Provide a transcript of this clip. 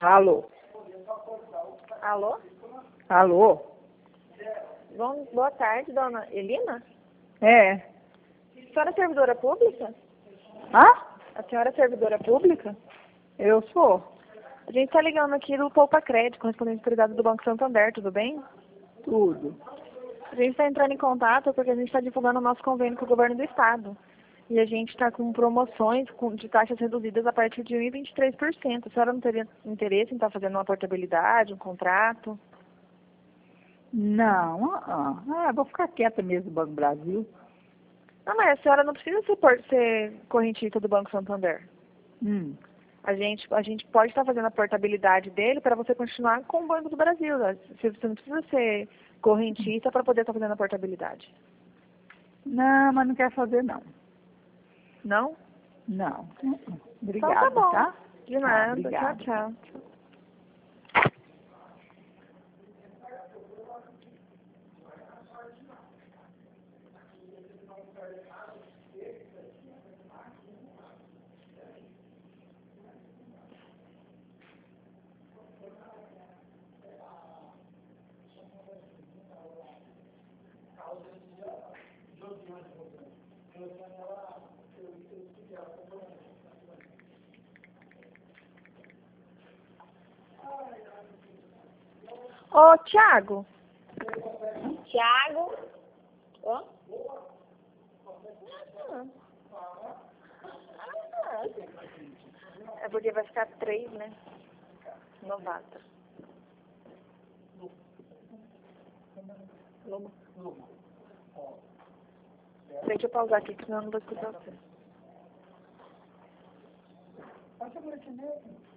Alô? Alô? Alô? Boa tarde, dona Elina? É. A senhora é servidora pública? Hã? A senhora é servidora pública? Eu sou. A gente está ligando aqui do Poupa Crédito, correspondente autorizado do Banco Santander, tudo bem? Tudo. A gente está entrando em contato porque a gente está divulgando o nosso convênio com o governo do estado. E a gente está com promoções de taxas reduzidas a partir de 1,23%. A senhora não teria interesse em estar fazendo uma portabilidade, um contrato? Não, vou ficar quieta mesmo no Banco Brasil. Não, mas a senhora não precisa ser correntista do Banco Santander. A gente pode estar fazendo a portabilidade dele para você continuar com o Banco do Brasil. Você não precisa ser correntista para poder estar fazendo a portabilidade. Não, mas não quero fazer não. Não? Não. Então Obrigada, tá bom. tá? De nada. Obrigada. Tchau. Ô, Thiago. Thiago. Ó. É porque vai ficar 3, né? Novata. Lobo. Deixa eu pausar aqui, que senão eu não vou escutar você.